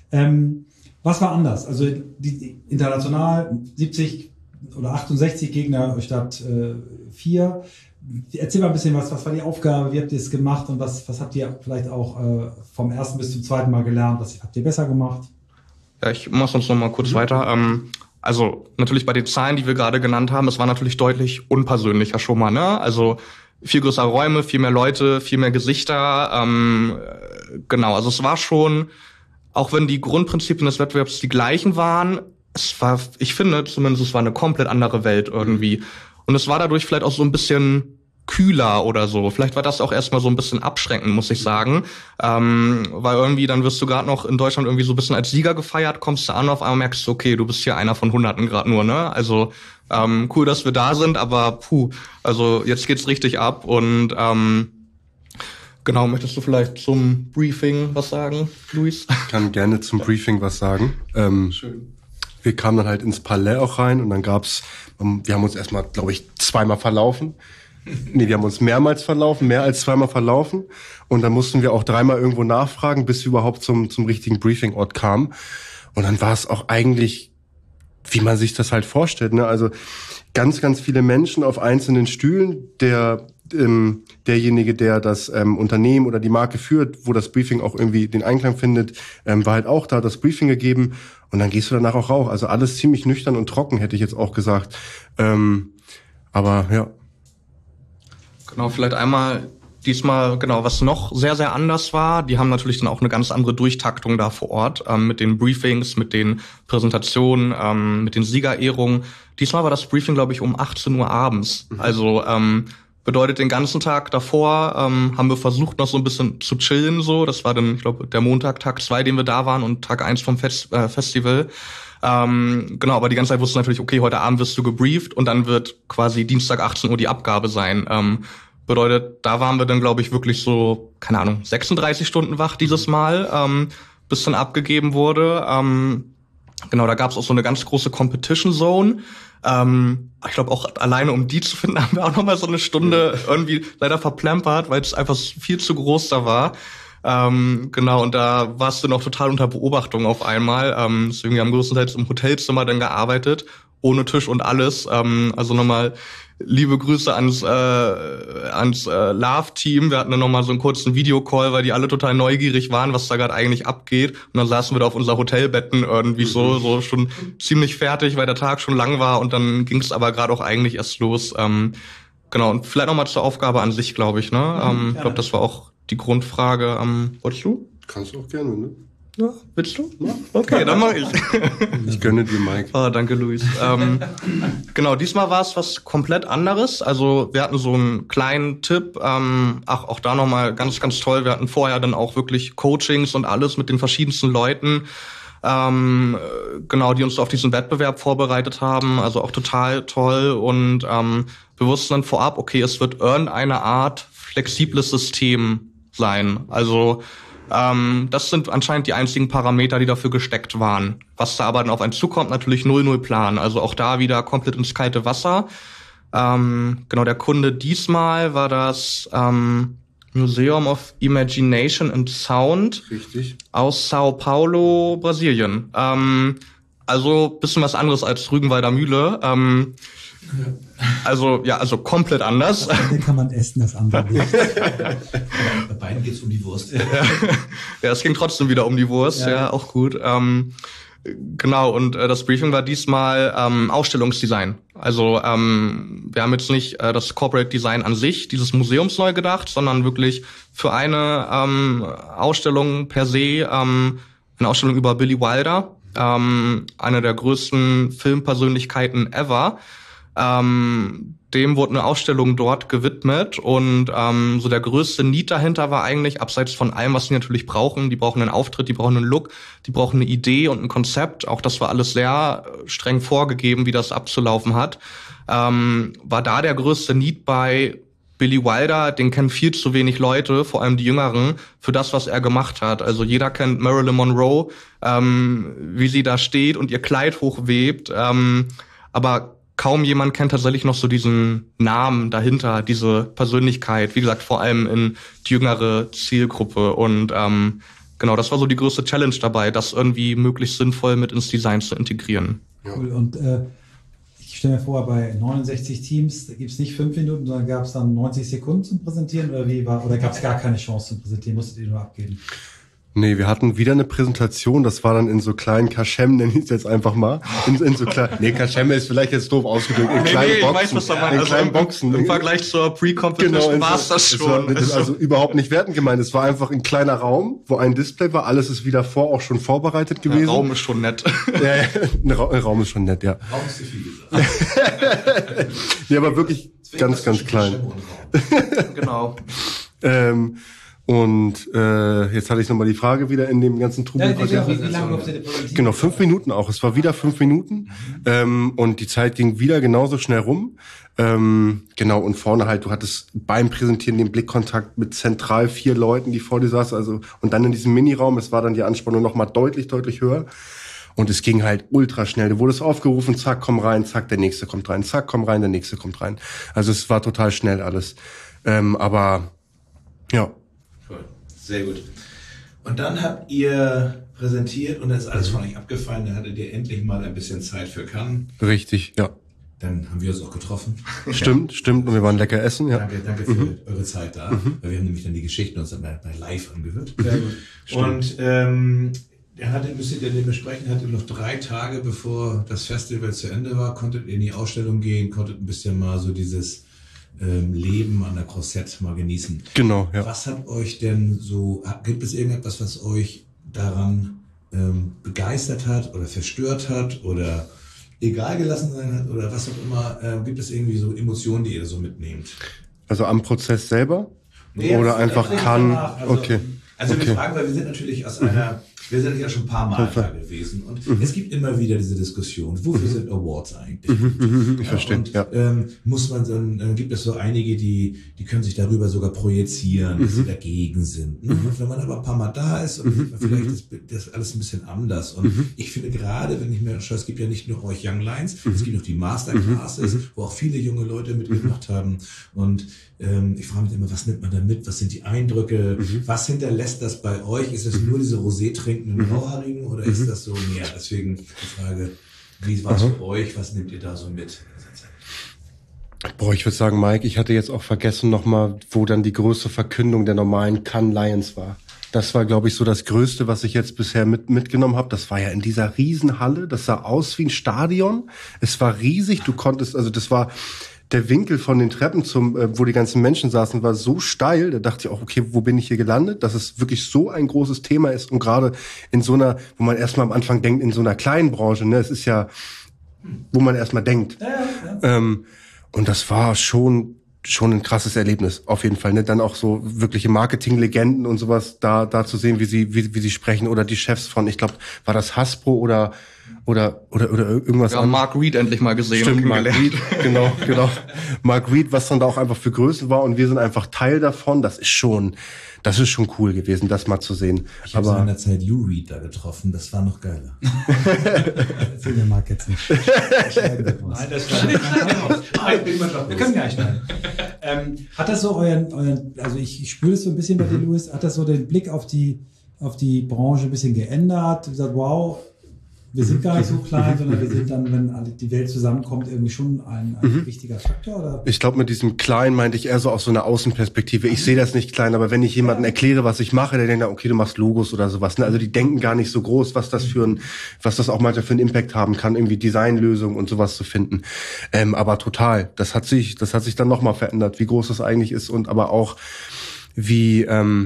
Was war anders? Also die international 70 oder 68 Gegner statt 4. Erzähl mal ein bisschen was war die Aufgabe, wie habt ihr es gemacht und was habt ihr vielleicht auch vom ersten bis zum zweiten Mal gelernt, was habt ihr besser gemacht? Ja, ich mache sonst noch mal kurz weiter. Also natürlich bei den Zahlen, die wir gerade genannt haben, es war natürlich deutlich unpersönlicher schon mal, ne? Also viel größere Räume, viel mehr Leute, viel mehr Gesichter. Genau, also es war schon, auch wenn die Grundprinzipien des Wettbewerbs die gleichen waren, es war, ich finde zumindest, es war eine komplett andere Welt irgendwie. Und es war dadurch vielleicht auch so ein bisschen kühler oder so. Vielleicht war das auch erstmal so ein bisschen abschreckend, muss ich sagen. Weil irgendwie, dann wirst du gerade noch in Deutschland irgendwie so ein bisschen als Sieger gefeiert, kommst du an, auf einmal merkst du, okay, du bist hier einer von Hunderten gerade nur, ne? Also cool, dass wir da sind, aber also jetzt geht's richtig ab. Und genau, möchtest du vielleicht zum Briefing was sagen, Luis? Ich kann gerne zum Briefing was sagen. Schön. Wir kamen dann halt ins Palais auch rein und dann gab's, wir haben uns erstmal, glaube ich, zweimal verlaufen. Nee, wir haben uns mehrmals verlaufen, mehr als zweimal verlaufen. Und dann mussten wir auch 3-mal irgendwo nachfragen, bis wir überhaupt zum richtigen Briefing-Ort kamen. Und dann war es auch eigentlich, wie man sich das halt vorstellt, ne? Also ganz, ganz viele Menschen auf einzelnen Stühlen. Derjenige, der das Unternehmen oder die Marke führt, wo das Briefing auch irgendwie den Einklang findet, war halt auch da, hat das Briefing gegeben. Und dann gehst du danach auch raus. Also alles ziemlich nüchtern und trocken, hätte ich jetzt auch gesagt. Aber ja. Genau, vielleicht einmal diesmal, genau, was noch sehr, sehr anders war. Die haben natürlich dann auch eine ganz andere Durchtaktung da vor Ort, mit den Briefings, mit den Präsentationen, mit den Siegerehrungen. Diesmal war das Briefing, glaube ich, um 18 Uhr abends. Also bedeutet, den ganzen Tag davor haben wir versucht, noch so ein bisschen zu chillen. So, das war dann, ich glaube, der Montag, Tag 2, den wir da waren und Tag 1 vom Festival. Genau, aber die ganze Zeit wusste natürlich, okay, heute Abend wirst du gebrieft und dann wird quasi Dienstag 18 Uhr die Abgabe sein. Bedeutet, da waren wir dann, glaube ich, wirklich so, keine Ahnung, 36 Stunden wach dieses Mal, bis dann abgegeben wurde. Genau, da gab es auch so eine ganz große Competition Zone. Ich glaube, auch alleine um die zu finden, haben wir auch noch mal so eine Stunde irgendwie leider verplempert, weil es einfach viel zu groß da war. Genau, und da warst du noch total unter Beobachtung auf einmal. Deswegen haben wir größtenteils im Hotelzimmer dann gearbeitet, ohne Tisch und alles. Also nochmal liebe Grüße ans Love-Team. Wir hatten dann nochmal so einen kurzen Videocall, weil die alle total neugierig waren, was da gerade eigentlich abgeht. Und dann saßen wir da auf unser Hotelbetten irgendwie so schon ziemlich fertig, weil der Tag schon lang war. Und dann ging es aber gerade auch eigentlich erst los. Genau, und vielleicht nochmal zur Aufgabe an sich, glaube ich. Ne? Ich glaube, das war auch die Grundfrage. Wolltest du? Kannst du auch gerne, ne? Ja, willst du? Ja. Okay, dann mach ich. Ich gönne dir, Mike. Oh, danke, Luis. Genau, diesmal war es was komplett anderes. Also wir hatten so einen kleinen Tipp. Auch da nochmal ganz, ganz toll. Wir hatten vorher dann auch wirklich Coachings und alles mit den verschiedensten Leuten, genau, die uns auf diesen Wettbewerb vorbereitet haben. Also auch total toll. Und wir wussten dann vorab, okay, es wird irgendeine Art flexibles System sein. Also das sind anscheinend die einzigen Parameter, die dafür gesteckt waren. Was da aber dann auf einen zukommt, natürlich 0-0 Plan. Also auch da wieder komplett ins kalte Wasser. Genau, der Kunde diesmal war das Museum of Imagination and Sound. Richtig. Aus Sao Paulo, Brasilien. Also bisschen was anderes als Rügenwalder Mühle. Also komplett anders. Den kann man essen, das andere nicht. Bei beiden geht's um die Wurst. Ja, es ging trotzdem wieder um die Wurst, ja auch gut. Genau, und das Briefing war diesmal Ausstellungsdesign. Also wir haben jetzt nicht das Corporate Design an sich, dieses Museums neu gedacht, sondern wirklich für eine Ausstellung per se, eine Ausstellung über Billy Wilder, eine der größten Filmpersönlichkeiten ever. Dem wurde eine Ausstellung dort gewidmet und so der größte Need dahinter war eigentlich, abseits von allem, was sie natürlich brauchen, die brauchen einen Auftritt, die brauchen einen Look, die brauchen eine Idee und ein Konzept, auch das war alles sehr streng vorgegeben, wie das abzulaufen hat, war da der größte Need bei Billy Wilder, den kennen viel zu wenig Leute, vor allem die Jüngeren, für das, was er gemacht hat. Also jeder kennt Marilyn Monroe, wie sie da steht und ihr Kleid hochwebt, aber kaum jemand kennt tatsächlich noch so diesen Namen dahinter, diese Persönlichkeit, wie gesagt, vor allem in die jüngere Zielgruppe. Und genau, das war so die größte Challenge dabei, das irgendwie möglichst sinnvoll mit ins Design zu integrieren. Cool. Und ich stelle mir vor, bei 69 Teams, da gibt es nicht 5 Minuten, sondern gab es dann 90 Sekunden zum Präsentieren oder gab es gar keine Chance zum Präsentieren, musstet ihr nur abgeben? Nee, wir hatten wieder eine Präsentation, das war dann in so kleinen Kaschem, nenne ich es jetzt einfach mal. In so kleinen, nee, Kaschem ist vielleicht jetzt doof ausgedrückt, in kleinen Boxen. Ich weiß, was da in kleinen Boxen. Im Vergleich zur Pre-Competition war es das schon. Also überhaupt nicht wertend gemeint, es war einfach ein kleiner Raum, wo ein Display war, alles ist wieder auch schon vorbereitet gewesen. Der Raum ist schon nett. Ja, ein Raum ist schon nett, ja. Raum ist zu viel gesagt. Ja, aber wirklich ganz, ganz klein. Genau. Und jetzt hatte ich nochmal die Frage wieder in dem ganzen Trubel. Genau, 5 Minuten auch. Es war wieder 5 Minuten. Und die Zeit ging wieder genauso schnell rum. Genau, und vorne halt, du hattest beim Präsentieren den Blickkontakt mit zentral 4 Leuten, die vor dir saßen. Also, und dann in diesem Miniraum, es war dann die Anspannung nochmal deutlich, deutlich höher. Und es ging halt ultra schnell. Du wurdest aufgerufen, zack, komm rein, zack, der nächste kommt rein, zack, komm rein, der nächste kommt rein. Also es war total schnell alles. Aber ja. Sehr gut. Und dann habt ihr präsentiert und dann ist alles von euch abgefallen. Dann hattet ihr endlich mal ein bisschen Zeit für Cannes. Richtig, ja. Dann haben wir uns auch getroffen. Stimmt. Und wir waren lecker essen, ja. Danke für eure Zeit da. Weil wir haben nämlich dann die Geschichten uns dann bei live angehört. Sehr gut. Und müsstet ihr den besprechen, hattet noch 3 Tage, bevor das Festival zu Ende war, konntet ihr in die Ausstellung gehen, konntet ein bisschen mal so dieses Leben an der Croisette mal genießen. Genau, ja. Was hat euch denn so, gibt es irgendetwas, was euch daran begeistert hat oder verstört hat oder egal gelassen sein hat oder was auch immer? Gibt es irgendwie so Emotionen, die ihr so mitnehmt? Also am Prozess selber? Nee, oder einfach kann? Okay. Also wir fragen, weil wir sind natürlich wir sind ja schon ein paar Mal da gewesen und es gibt immer wieder diese Diskussion, wofür sind Awards eigentlich? Ich verstehe. Und muss man dann, gibt es so einige, die können sich darüber sogar projizieren, dass sie dagegen sind. Ne? Und wenn man aber ein paar Mal da ist, und vielleicht ist das alles ein bisschen anders. Und ich finde gerade, wenn ich mir anschaue, es gibt ja nicht nur euch Young Lions, es gibt noch die Masterclasses, wo auch viele junge Leute mitgemacht haben. Und ich frage mich immer, was nimmt man da mit? Was sind die Eindrücke? Was hinterlässt das bei euch? Ist es nur diese Rosé trinkenden Grauhaarigen oder ist das so mehr? Deswegen die Frage, wie war es für euch? Was nehmt ihr da so mit? Boah, ich würde sagen, Mike, ich hatte jetzt auch vergessen nochmal, wo dann die größte Verkündung der normalen Cannes Lions war. Das war, glaube ich, so das Größte, was ich jetzt bisher mitgenommen habe. Das war ja in dieser Riesenhalle. Das sah aus wie ein Stadion. Es war riesig. Du konntest, also das war der Winkel von den Treppen wo die ganzen Menschen saßen, war so steil, da dachte ich auch, okay, wo bin ich hier gelandet? Dass es wirklich so ein großes Thema ist und gerade in so einer, wo man erstmal am Anfang denkt, in so einer kleinen Branche, ne, es ist ja, wo man erstmal denkt. Ja. Und das war schon ein krasses Erlebnis, auf jeden Fall, ne? Dann auch so wirkliche Marketing-Legenden und sowas da zu sehen, wie sie sprechen oder die Chefs von, ich glaube, war das Hasbro oder irgendwas anderes. Mark Reed endlich mal gesehen. Stimmt, Mark Reed, genau. Mark Reed, was dann da auch einfach für Größen war und wir sind einfach Teil davon. Das ist schon cool gewesen, das mal zu sehen. Ich habe seinerzeit Hugh Reed da getroffen, das war noch geiler. Erzähl mir Mark jetzt nicht. Nein, das schneiden wir. Wir können gar nicht schneiden. Hat das so also ich spüre das so ein bisschen bei dir, Louis, hat das so den Blick auf die Branche ein bisschen geändert? Du sagst, wow, wir sind gar nicht so klein, sondern wir sind dann, wenn die Welt zusammenkommt, irgendwie schon ein wichtiger Faktor? Oder? Ich glaube, mit diesem Klein meinte ich eher so aus so einer Außenperspektive. Ich sehe das nicht klein, aber wenn ich jemandem erkläre, was ich mache, der denkt, okay, du machst Logos oder sowas. Ne? Also die denken gar nicht so groß, was das auch manchmal für einen Impact haben kann, irgendwie Designlösungen und sowas zu finden. Aber total, das hat sich dann nochmal verändert, wie groß das eigentlich ist und aber auch wie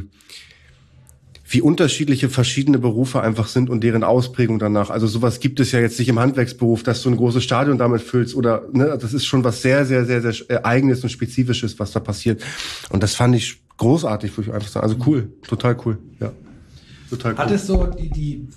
unterschiedliche verschiedene Berufe einfach sind und deren Ausprägung danach. Also sowas gibt es ja jetzt nicht im Handwerksberuf, dass du ein großes Stadion damit füllst oder, ne, das ist schon was sehr, sehr, sehr, sehr Eigenes und Spezifisches, was da passiert. Und das fand ich großartig, würde ich einfach sagen. Also cool, total cool, ja. Total cool. Hat es so die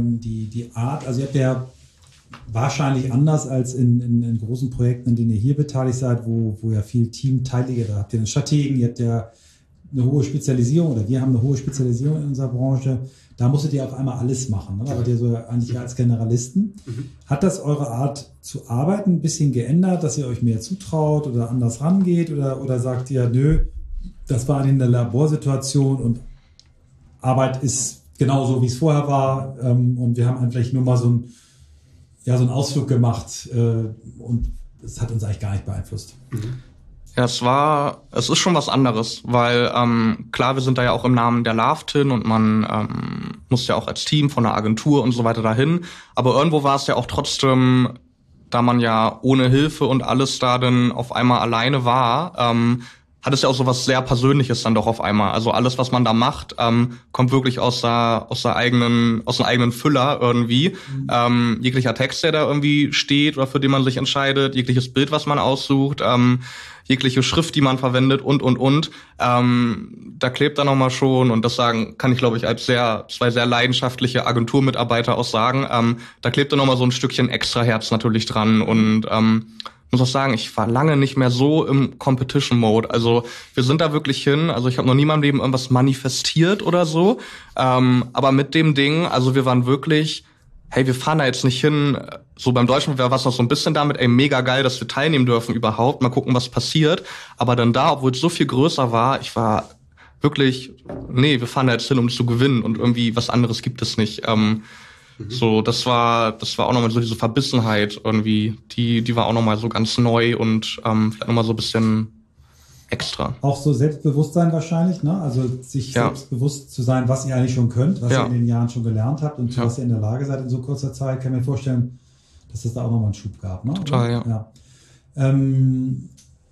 Art, also ihr habt ja wahrscheinlich anders als in großen Projekten, in denen ihr hier beteiligt seid, wo ja viel teamteilige, da habt ihr einen Strategen, ihr habt ja eine hohe Spezialisierung oder wir haben eine hohe Spezialisierung in unserer Branche. Da musstet ihr auf einmal alles machen, ne? Aber ihr so eigentlich als Generalisten. Hat das eure Art zu arbeiten ein bisschen geändert, dass ihr euch mehr zutraut oder anders rangeht oder sagt ihr, nö, das war in der Laborsituation und Arbeit ist genauso, wie es vorher war und wir haben vielleicht nur mal so einen Ausflug gemacht und es hat uns eigentlich gar nicht beeinflusst. Ja, es ist schon was anderes, weil klar, wir sind da ja auch im Namen der Love-Tin und man muss ja auch als Team von einer Agentur und so weiter dahin, aber irgendwo war es ja auch trotzdem, da man ja ohne Hilfe und alles da dann auf einmal alleine war, hat es ja auch so was sehr Persönliches dann doch auf einmal. Also alles, was man da macht, kommt wirklich aus dem eigenen Füller irgendwie. Jeglicher Text, der da irgendwie steht oder für den man sich entscheidet, jegliches Bild, was man aussucht, jegliche Schrift, die man verwendet und. Da klebt dann nochmal schon, und das kann ich, glaube ich, als zwei sehr leidenschaftliche Agenturmitarbeiter auch sagen, da klebt dann nochmal so ein Stückchen extra Herz natürlich dran und muss auch sagen, ich war lange nicht mehr so im Competition-Mode. Also wir sind da wirklich hin. Also ich habe noch nie in meinem Leben irgendwas manifestiert oder so. Aber mit dem Ding, also wir waren wirklich, hey, wir fahren da jetzt nicht hin. So beim Deutschen Wettbewerb war es noch so ein bisschen damit, ey, mega geil, dass wir teilnehmen dürfen überhaupt. Mal gucken, was passiert. Aber dann da, obwohl es so viel größer war, ich war wirklich, nee, wir fahren da jetzt hin, um zu gewinnen. Und irgendwie was anderes gibt es nicht. So, das war auch nochmal so diese Verbissenheit irgendwie, die war auch nochmal so ganz neu und vielleicht nochmal so ein bisschen extra. Auch so Selbstbewusstsein wahrscheinlich, ne? Also sich selbstbewusst zu sein, was ihr eigentlich schon könnt, was ihr in den Jahren schon gelernt habt und zu was ihr in der Lage seid in so kurzer Zeit, kann ich mir vorstellen, dass es da auch nochmal einen Schub gab, ne? Total, ja. Wenn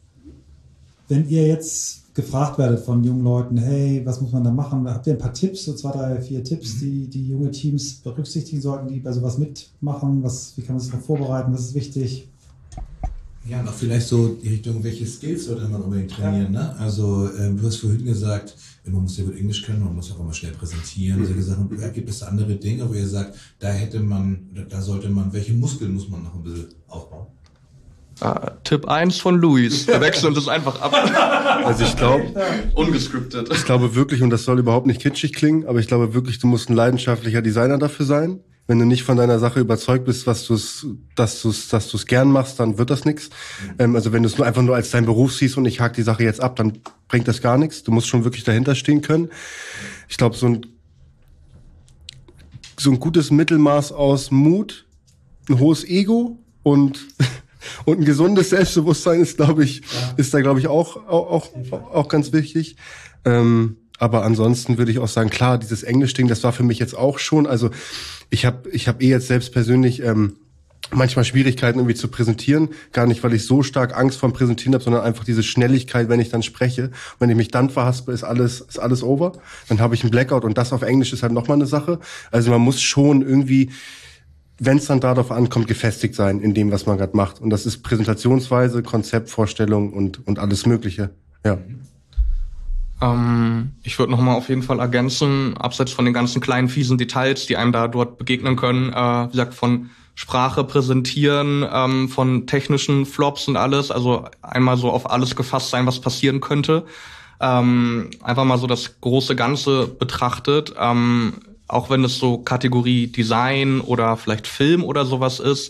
ihr jetzt gefragt werdet von jungen Leuten, hey, was muss man da machen? Habt ihr ein paar Tipps, so 2, 3, 4 Tipps, die junge Teams berücksichtigen sollten, die bei sowas mitmachen? Wie kann man sich darauf vorbereiten? Was ist wichtig? Ja, noch vielleicht so die Richtung, welche Skills sollte man unbedingt trainieren, ne? Also, du hast vorhin gesagt, man muss sehr gut Englisch können, man muss auch immer schnell präsentieren, solche Sachen. Gibt es andere Dinge, wo ihr sagt, da sollte man, welche Muskeln muss man noch ein bisschen aufbauen? Tipp 1 von Luis. Wir wechseln das einfach ab. Also ich glaube, ungescriptet. Ich glaube wirklich, und das soll überhaupt nicht kitschig klingen, aber ich glaube wirklich, du musst ein leidenschaftlicher Designer dafür sein. Wenn du nicht von deiner Sache überzeugt bist, dass du es gern machst, dann wird das nichts. Also wenn du es einfach nur als dein Beruf siehst und ich hake die Sache jetzt ab, dann bringt das gar nichts. Du musst schon wirklich dahinter stehen können. Ich glaube, so ein gutes Mittelmaß aus Mut, ein hohes Ego und ein gesundes Selbstbewusstsein ist da, glaube ich, auch ganz wichtig. Aber ansonsten würde ich auch sagen, klar, dieses Englisch-Ding, das war für mich jetzt auch schon, also ich hab jetzt selbst persönlich manchmal Schwierigkeiten irgendwie zu präsentieren. Gar nicht, weil ich so stark Angst vorm Präsentieren habe, sondern einfach diese Schnelligkeit, wenn ich dann spreche. Wenn ich mich dann verhaspe, ist alles over. Dann habe ich einen Blackout und das auf Englisch ist halt nochmal eine Sache. Also man muss schon irgendwie, wenn es dann darauf ankommt, gefestigt sein in dem, was man gerade macht. Und das ist Präsentationsweise, Konzept, Vorstellung und alles Mögliche. Ja. Ich würde nochmal auf jeden Fall ergänzen, abseits von den ganzen kleinen fiesen Details, die einem da dort begegnen können, wie gesagt, von Sprache präsentieren, von technischen Flops und alles, also einmal so auf alles gefasst sein, was passieren könnte. Einfach mal so das große Ganze betrachtet, auch wenn es so Kategorie Design oder vielleicht Film oder sowas ist,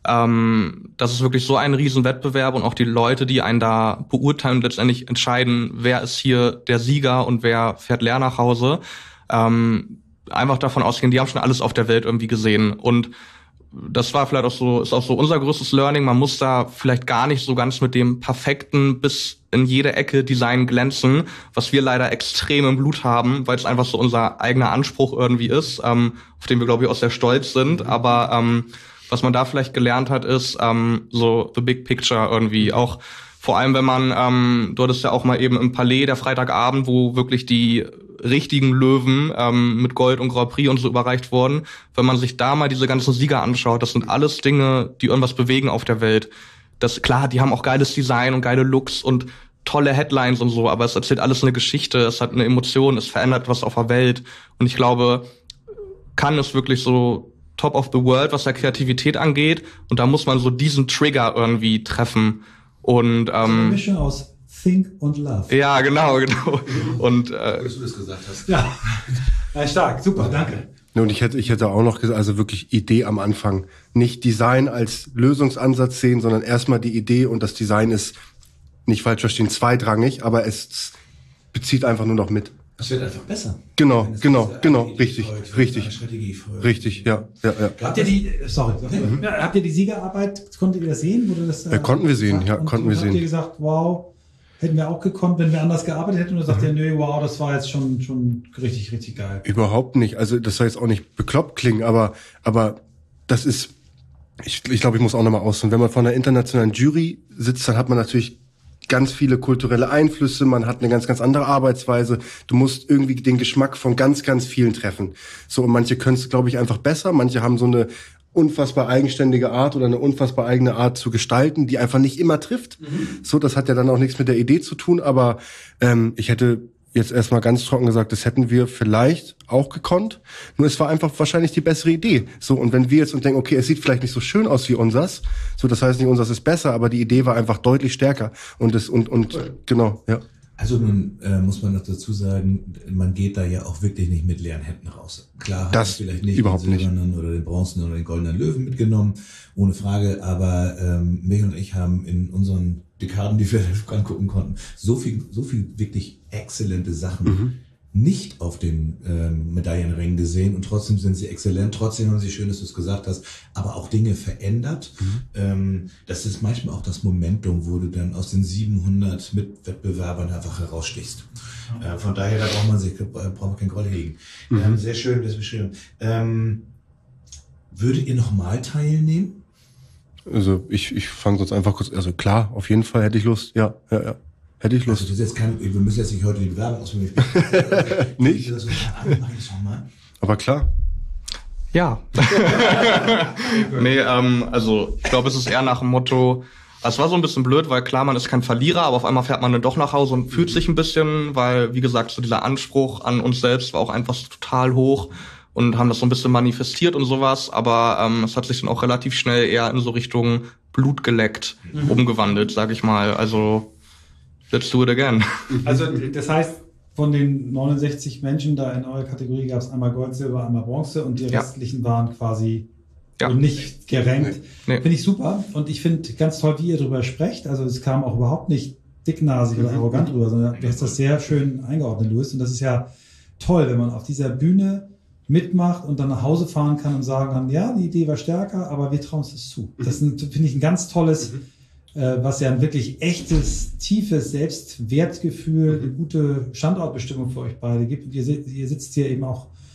das ist wirklich so ein Riesenwettbewerb und auch die Leute, die einen da beurteilen und letztendlich entscheiden, wer ist hier der Sieger und wer fährt leer nach Hause, einfach davon ausgehen, die haben schon alles auf der Welt irgendwie gesehen und das war vielleicht auch so, ist auch so unser größtes Learning. Man muss da vielleicht gar nicht so ganz mit dem perfekten bis in jede Ecke Design glänzen, was wir leider extrem im Blut haben, weil es einfach so unser eigener Anspruch irgendwie ist, auf den wir, glaube ich, auch sehr stolz sind. Aber was man da vielleicht gelernt hat, ist so the big picture irgendwie. Auch vor allem, wenn man, du hattest ja auch mal eben im Palais der Freitagabend, wo wirklich die richtigen Löwen mit Gold und Grand Prix und so überreicht wurden. Wenn man sich da mal diese ganzen Sieger anschaut, das sind alles Dinge, die irgendwas bewegen auf der Welt. Das klar, die haben auch geiles Design und geile Looks und tolle Headlines und so, aber es erzählt alles eine Geschichte, es hat eine Emotion, es verändert was auf der Welt. Und ich glaube, Cannes ist wirklich so top of the world, was der Kreativität angeht. Und da muss man so diesen Trigger irgendwie treffen. Und eine Mischung aus Think und Love. Ja, genau. Und Dass du das gesagt hast. Ja, stark, super, danke. Und ich hätte auch noch gesagt, also wirklich Idee am Anfang. Nicht Design als Lösungsansatz sehen, sondern erstmal die Idee und das Design ist, nicht falsch verstehen, zweitrangig, aber es bezieht einfach nur noch mit. Es wird einfach besser. Genau, richtig, ja. Habt ihr die Siegerarbeit, konntet ihr das sehen? Wurde das, konnten wir sehen, ja, konnten wir sehen. Habt ihr gesagt, wow, hätten wir auch gekonnt, wenn wir anders gearbeitet hätten? Oder sagt ihr, nö, wow, das war jetzt schon richtig, richtig geil? Überhaupt nicht. Also das soll jetzt auch nicht bekloppt klingen, aber das ist, ich glaube, ich muss auch nochmal ausholen. Wenn man vor einer internationalen Jury sitzt, dann hat man natürlich ganz viele kulturelle Einflüsse, man hat eine ganz, ganz andere Arbeitsweise. Du musst irgendwie den Geschmack von ganz, ganz vielen treffen. So, und manche können es, glaube ich, einfach besser. Manche haben so eine unfassbar eigenständige Art oder eine unfassbar eigene Art zu gestalten, die einfach nicht immer trifft. So, das hat ja dann auch nichts mit der Idee zu tun, aber ich hätte jetzt erstmal ganz trocken gesagt, das hätten wir vielleicht auch gekonnt. Nur es war einfach wahrscheinlich die bessere Idee. So, und wenn wir jetzt uns denken, okay, es sieht vielleicht nicht so schön aus wie unsers, so, das heißt nicht, unsers ist besser, aber die Idee war einfach deutlich stärker. Und genau, ja. Also nun muss man noch dazu sagen, man geht da ja auch wirklich nicht mit leeren Händen raus. Klar, hat das vielleicht nicht überhaupt den silbernen oder den bronzenen oder den goldenen Löwen mitgenommen, ohne Frage, aber Michael und ich haben in unseren Dekaden, die wir angucken konnten, so viel wirklich exzellente Sachen nicht auf den Medaillenringen gesehen und trotzdem sind sie exzellent, trotzdem haben sie, schön, dass du es gesagt hast, aber auch Dinge verändert. Das ist manchmal auch das Momentum, wo du dann aus den 700 Mitwettbewerbern einfach herausstichst. Von daher, da braucht man kein Groll hegen. Sehr schön, das beschrieben. Würdet ihr nochmal teilnehmen? Also ich fange sonst einfach kurz, also klar, auf jeden Fall hätte ich Lust, ja. Hätte ich Lust. Also das ist jetzt wir müssen jetzt nicht heute die Bewerbung ausführen. Nicht? Mach ich das nochmal. Aber klar. Ja. Nee, also ich glaube, es ist eher nach dem Motto, es war so ein bisschen blöd, weil klar, man ist kein Verlierer, aber auf einmal fährt man dann doch nach Hause und fühlt sich ein bisschen, weil, wie gesagt, so dieser Anspruch an uns selbst war auch einfach total hoch und haben das so ein bisschen manifestiert und sowas, aber es hat sich dann auch relativ schnell eher in so Richtung Blut geleckt umgewandelt, sag ich mal. Also let's do it again. Also das heißt, von den 69 Menschen da in eurer Kategorie gab es einmal Gold, Silber, einmal Bronze und die restlichen waren quasi nicht gerankt. Nee. Finde ich super und ich finde ganz toll, wie ihr darüber sprecht. Also es kam auch überhaupt nicht dicknasig oder arrogant rüber, sondern du hast das sehr schön eingeordnet, Louis. Und das ist ja toll, wenn man auf dieser Bühne mitmacht und dann nach Hause fahren kann und sagen kann, ja, die Idee war stärker, aber wir trauen uns das zu. Das finde ich ein ganz tolles, was ja ein wirklich echtes, tiefes Selbstwertgefühl, eine gute Standortbestimmung für euch beide gibt. Und ihr sitzt hier eben auch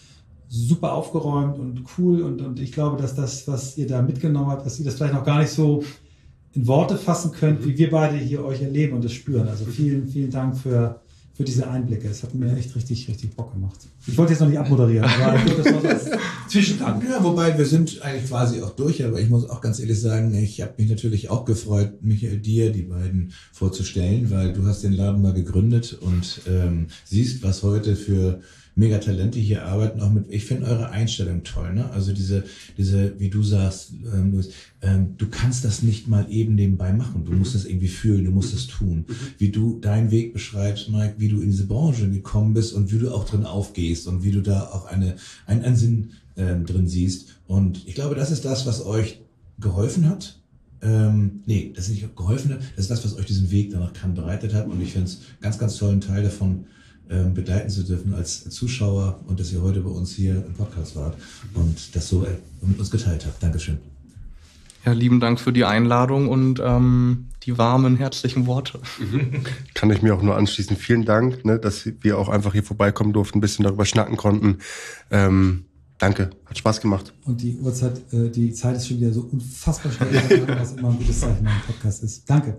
super aufgeräumt und cool und ich glaube, dass das, was ihr da mitgenommen habt, dass ihr das vielleicht noch gar nicht so in Worte fassen könnt, wie wir beide hier euch erleben und das spüren. Also vielen, vielen Dank für diese Einblicke. Es hat mir echt richtig, richtig Bock gemacht. Ich wollte jetzt noch nicht abmoderieren, aber ich wollte das noch so als Zwischengang. Ja, wobei wir sind eigentlich quasi auch durch, aber ich muss auch ganz ehrlich sagen, ich habe mich natürlich auch gefreut, Michael, dir die beiden vorzustellen, weil du hast den Laden mal gegründet und siehst, was heute für Megatalente hier arbeiten, auch mit, ich finde eure Einstellung toll, ne? Also diese, wie du sagst, Luis, du kannst das nicht mal eben nebenbei machen. Du musst das irgendwie fühlen, du musst das tun. Wie du deinen Weg beschreibst, Mike, wie du in diese Branche gekommen bist und wie du auch drin aufgehst und wie du da auch einen Sinn drin siehst. Und ich glaube, das ist das, was euch geholfen hat. Das ist nicht geholfen hat, das ist das, was euch diesen Weg danach bereitet hat. Und ich finde es ganz, ganz tollen Teil davon, begleiten zu dürfen als Zuschauer und dass ihr heute bei uns hier im Podcast wart und das so mit uns geteilt habt. Dankeschön. Ja, lieben Dank für die Einladung und die warmen, herzlichen Worte. Kann ich mir auch nur anschließen. Vielen Dank, ne, dass wir auch einfach hier vorbeikommen durften, ein bisschen darüber schnacken konnten. Danke, hat Spaß gemacht. Und die Uhrzeit, die Zeit ist schon wieder so unfassbar schnell vergangen, was immer ein gutes Zeichen in einem Podcast ist. Danke.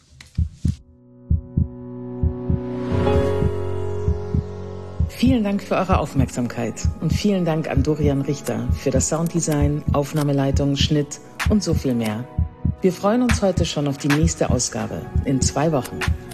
Vielen Dank für eure Aufmerksamkeit und vielen Dank an Dorian Richter für das Sounddesign, Aufnahmeleitung, Schnitt und so viel mehr. Wir freuen uns heute schon auf die nächste Ausgabe in 2 Wochen.